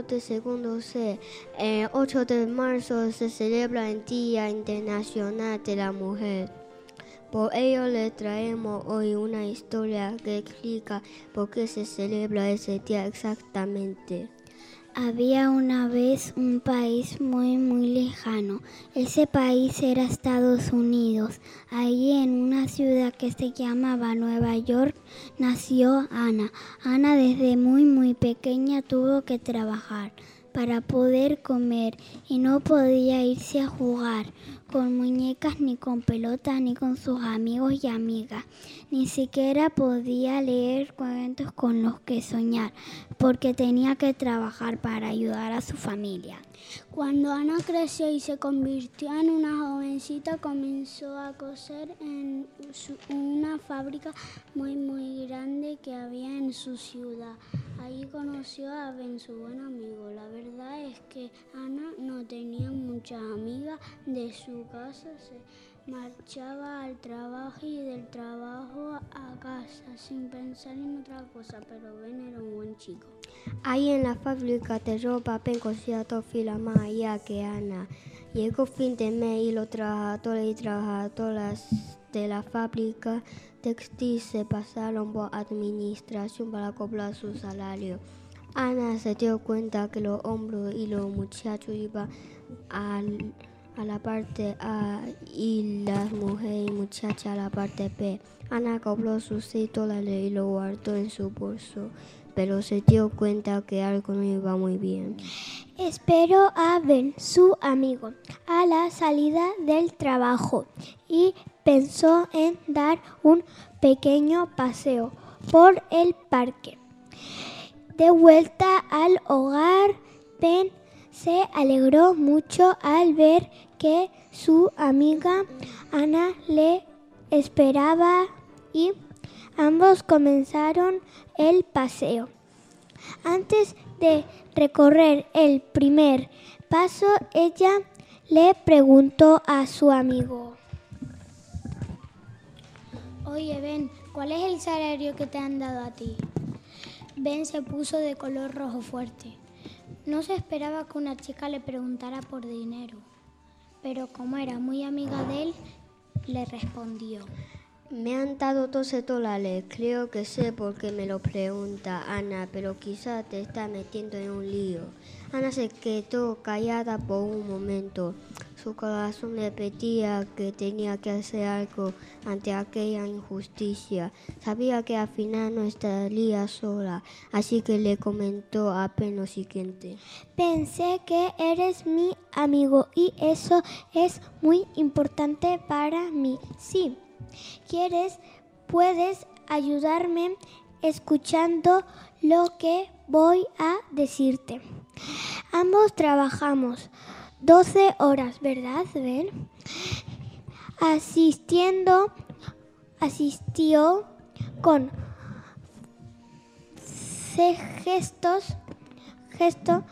de segundo C. El 8 de marzo se celebra el Día Internacional de la Mujer. Por ello le traemos hoy una historia que explica por qué se celebra ese día exactamente. Había una vez un país muy lejano. Ese país era Estados Unidos. Allí en una ciudad que se llamaba Nueva York nació Ana. Ana desde muy pequeña tuvo que trabajar para poder comer y no podía irse a jugar con muñecas ni con pelotas ni con sus amigos y amigas. Ni siquiera podía leer cuentos con los que soñar porque tenía que trabajar para ayudar a su familia. Cuando Ana creció y se convirtió en una jovencita, comenzó a coser en una fábrica muy grande que había en su ciudad. Allí conoció a Ben, su buen amigo. La verdad es que Ana no tenía muchas amigas. De su casa se marchaba al trabajo y del trabajo a casa sin pensar en otra cosa, pero Ben era un buen chico. Ahí en la fábrica de ropa Ben cosía 2 filas más allá que Ana. Llegó fin de mes y los trabajadores y trabajadoras de la fábrica textil se pasaron por administración para cobrar su salario. Ana se dio cuenta que los hombres y los muchachos iban a la parte A y las mujeres y muchachas a la parte B. Ana cobró sus $6 y lo guardó en su bolso, pero se dio cuenta que algo no iba muy bien. Esperó a Ben, su amigo, a la salida del trabajo y pensó en dar un pequeño paseo por el parque. De vuelta al hogar, Ben se alegró mucho al ver que su amiga Ana le esperaba y ambos comenzaron el paseo. Antes de recorrer el primer paso, ella le preguntó a su amigo: Oye, Ben, ¿cuál es el salario que te han dado a ti? Ben se puso de color rojo fuerte. No se esperaba que una chica le preguntara por dinero, pero como era muy amiga de él, le respondió: Me han dado $12. Creo que sé por qué me lo pregunta Ana, pero quizás te está metiendo en un lío. Ana se quedó callada por un momento. Su corazón le pedía que tenía que hacer algo ante aquella injusticia. Sabía que al final no estaría sola, así que le comentó a Ben lo siguiente. Pensé que eres mi amigo y eso es muy importante para mí. Sí. ¿Quieres? Puedes ayudarme escuchando lo que voy a decirte. Ambos trabajamos 12 horas, ¿verdad, Ben? Asistió con gesto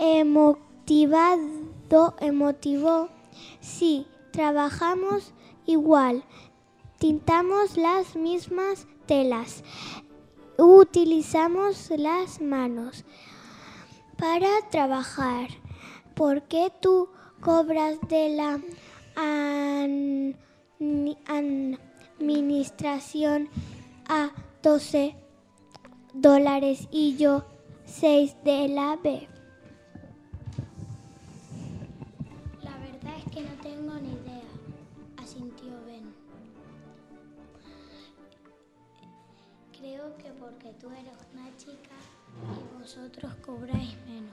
emotivo. Sí, trabajamos igual. Tintamos las mismas telas, utilizamos las manos para trabajar. ¿Por qué tú cobras de la administración a $12 y yo 6 de la B? La verdad es que no tengo ni idea, asintió Ben. Creo que porque tú eres una chica y vosotros cobráis menos.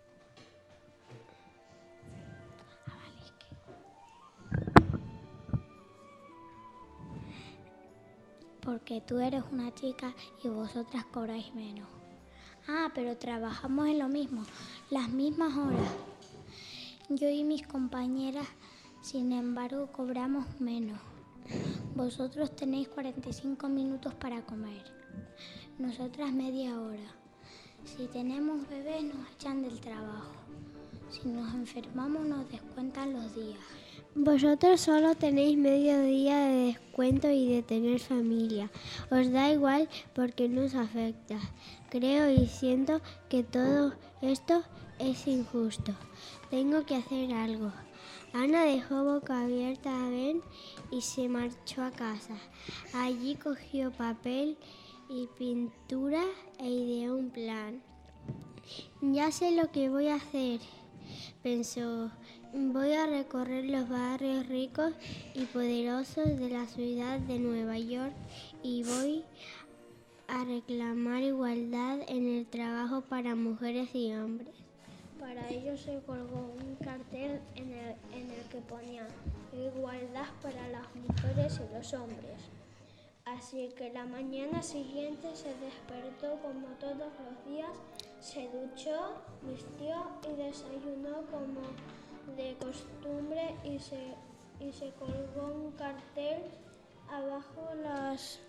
Porque tú eres una chica y vosotras cobráis menos. Ah, pero trabajamos en lo mismo, las mismas horas. Yo y mis compañeras, sin embargo, cobramos menos. Vosotros tenéis 45 minutos para comer, nosotras media hora. Si tenemos bebés nos echan del trabajo. Si nos enfermamos nos descuentan los días. Vosotros solo tenéis medio día de descuento y de tener familia. Os da igual porque no os afecta. Creo y siento que todo esto es injusto. Tengo que hacer algo. Ana dejó boca abierta a Ben y se marchó a casa. Allí cogió papel y pintura e ideó un plan. Ya sé lo que voy a hacer, pensó. Voy a recorrer los barrios ricos y poderosos de la ciudad de Nueva York y voy a reclamar igualdad en el trabajo para mujeres y hombres. Para ello se colgó un cartel en el que ponía igualdad para las mujeres y los hombres. Así que la mañana siguiente se despertó como todos los días, se duchó, vistió y desayunó como de costumbre y se colgó un cartel abajo las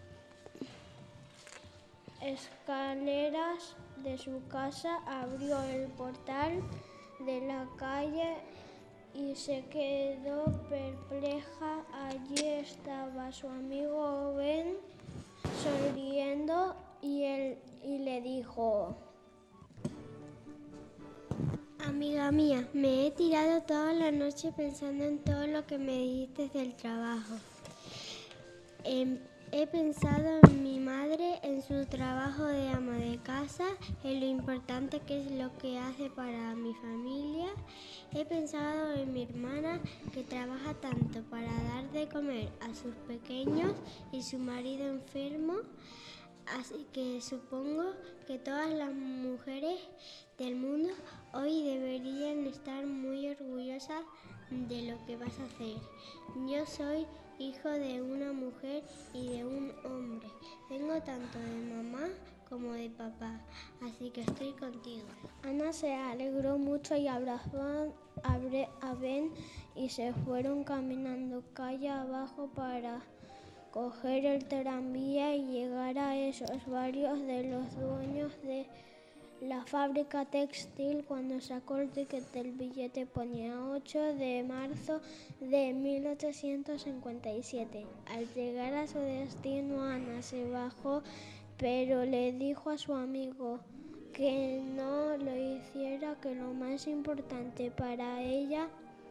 escaleras de su casa, abrió el portal de la calle y se quedó perpleja. Allí estaba su amigo Ben sonriendo y le dijo: Amiga mía, me he tirado toda la noche pensando en todo lo que me dijiste del trabajo. He pensado en mi madre, en su trabajo de ama de casa, en lo importante que es lo que hace para mi familia. He pensado en mi hermana, que trabaja tanto para dar de comer a sus pequeños y su marido enfermo. Así que supongo que todas las mujeres del mundo hoy deberían estar muy orgullosas de lo que vas a hacer. Yo soy hijo de una mujer y de un hombre. Vengo tanto de mamá como de papá, así que estoy contigo. Ana se alegró mucho y abrazó a Ben y se fueron caminando calle abajo para coger el tranvía y llegar a esos barrios de los dueños de la fábrica textil. Cuando sacó el ticket del billete ponía 8 de marzo de 1857. Al llegar a su destino, Ana se bajó, pero le dijo a su amigo que no lo hiciera, que lo más importante para ella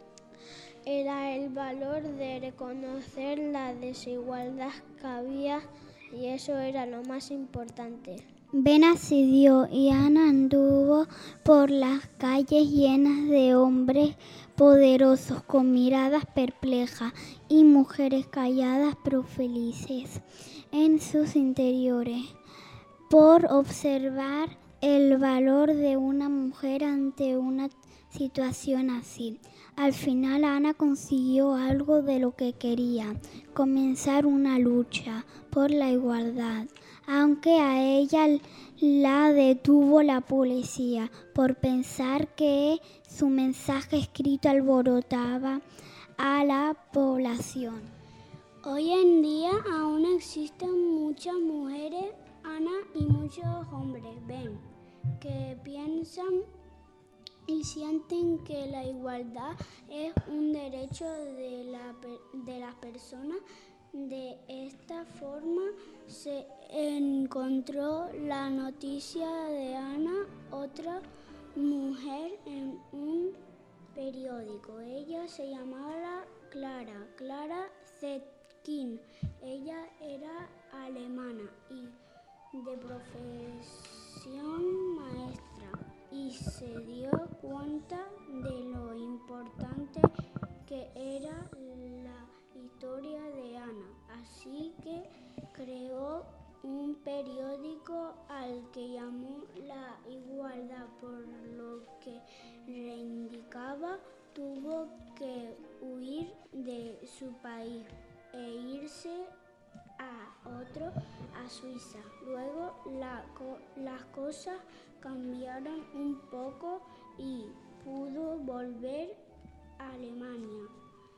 era el valor de reconocer la desigualdad que había, y eso era lo más importante. Ben accedió y Ana anduvo por las calles llenas de hombres poderosos con miradas perplejas y mujeres calladas pero felices en sus interiores por observar el valor de una mujer ante una situación así. Al final Ana consiguió algo de lo que quería, comenzar una lucha por la igualdad, aunque a ella la detuvo la policía por pensar que su mensaje escrito alborotaba a la población. Hoy en día aún existen muchas mujeres, Ana, y muchos hombres, Ben, que piensan y sienten que la igualdad es un derecho de las personas. De esta forma se encontró la noticia de Ana, otra mujer, en un periódico. Ella se llamaba Clara Zetkin. Ella era alemana y de profesión maestra, y se dio cuenta de lo importante que era la historia de Ana. Así que creó un periódico al que llamó La Igualdad, por lo que reivindicaba. Tuvo que huir de su país e irse a Suiza. Luego las cosas cambiaron un poco y pudo volver a Alemania.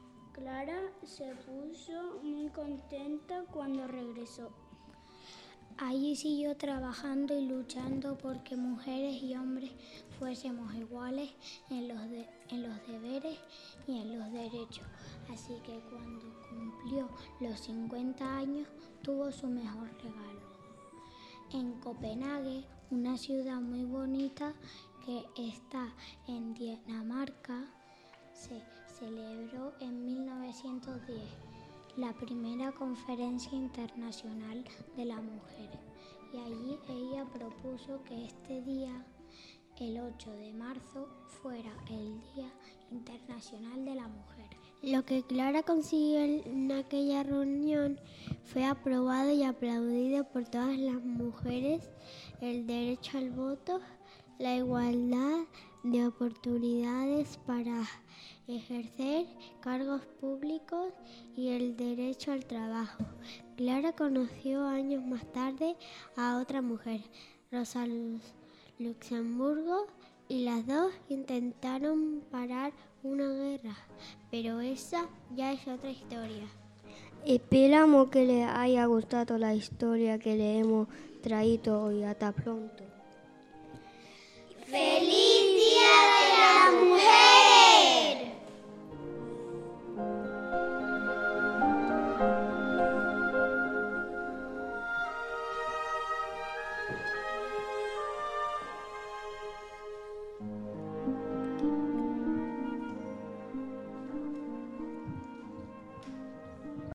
Clara se puso muy contenta cuando regresó. Allí siguió trabajando y luchando porque mujeres y hombres fuésemos iguales en los deberes y en los derechos. Así que cuando cumplió los 50 años tuvo su mejor regalo. En Copenhague, una ciudad muy bonita que está en Dinamarca, se celebró en 1910 la primera conferencia internacional de la mujer y allí ella propuso que este día, el 8 de marzo, fuera el Día Internacional de la Mujer. Lo que Clara consiguió en aquella reunión fue aprobado y aplaudido por todas las mujeres: el derecho al voto, la igualdad de oportunidades para ejercer cargos públicos y el derecho al trabajo. Clara conoció años más tarde a otra mujer, Rosa Luxemburgo, y las dos intentaron parar una guerra, pero esa ya es otra historia. Esperamos que les haya gustado la historia que le hemos traído hoy. Hasta pronto.